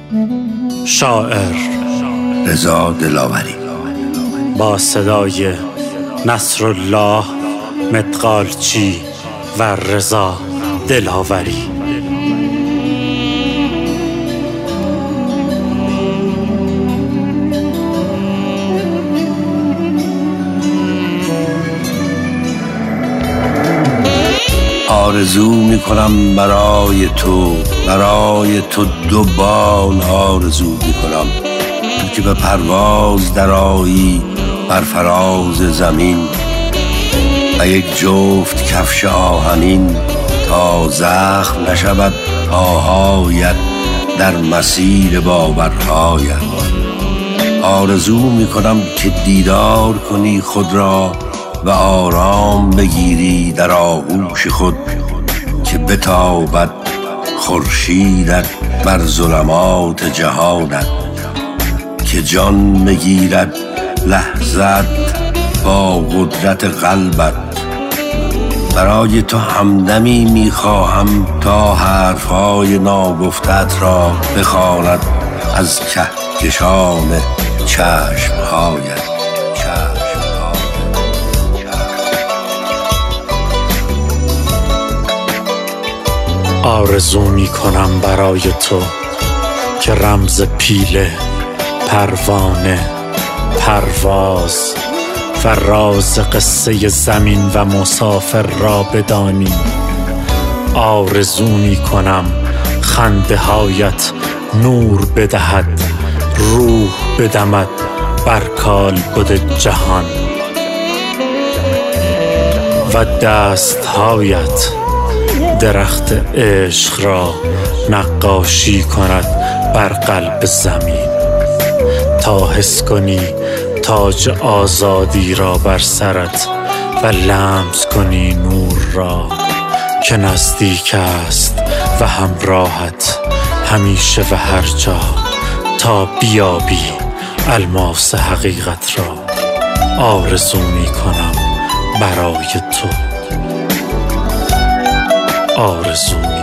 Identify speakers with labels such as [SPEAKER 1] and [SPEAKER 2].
[SPEAKER 1] شاعر
[SPEAKER 2] رضا دلاوری،
[SPEAKER 1] با صدای نصرالله مدغالچی و رضا دلاوری.
[SPEAKER 2] آرزو میکنم برای تو دو بال آرزو میکنم که به پرواز درآیی بر فراز زمین و یک جفت کفش آهنین تا زخم نشود پاهایت در مسیر باورهایت. آرزو میکنم که دیدار کنی خود را و آرام بگیری در آغوش خود، که بتابد خورشیدت بر ظلمات جهانت، که جان بگیرد لحظت با قدرت قلبت. برای تو همدمی میخواهم تا حرفهای ناگفتت را بخواند از کهکشان چشمهایت.
[SPEAKER 1] آرزو می کنم برای تو که رمز پیله، پروانه، پرواز و راز قصه زمین و مسافر را بدانی. آرزو می کنم خنده هایت نور بدهد، روح بدمد بر کالبد جهان و دست هایت درخت عشق را نقاشی کند بر قلب زمین، تا حس کنی تاج آزادی را بر سرت و لمس کنی نور را که نزدیک است و همراهت همیشه و هر جا، تا بیابی الماس حقیقت را. آرزو می کنم برای تو، آرزو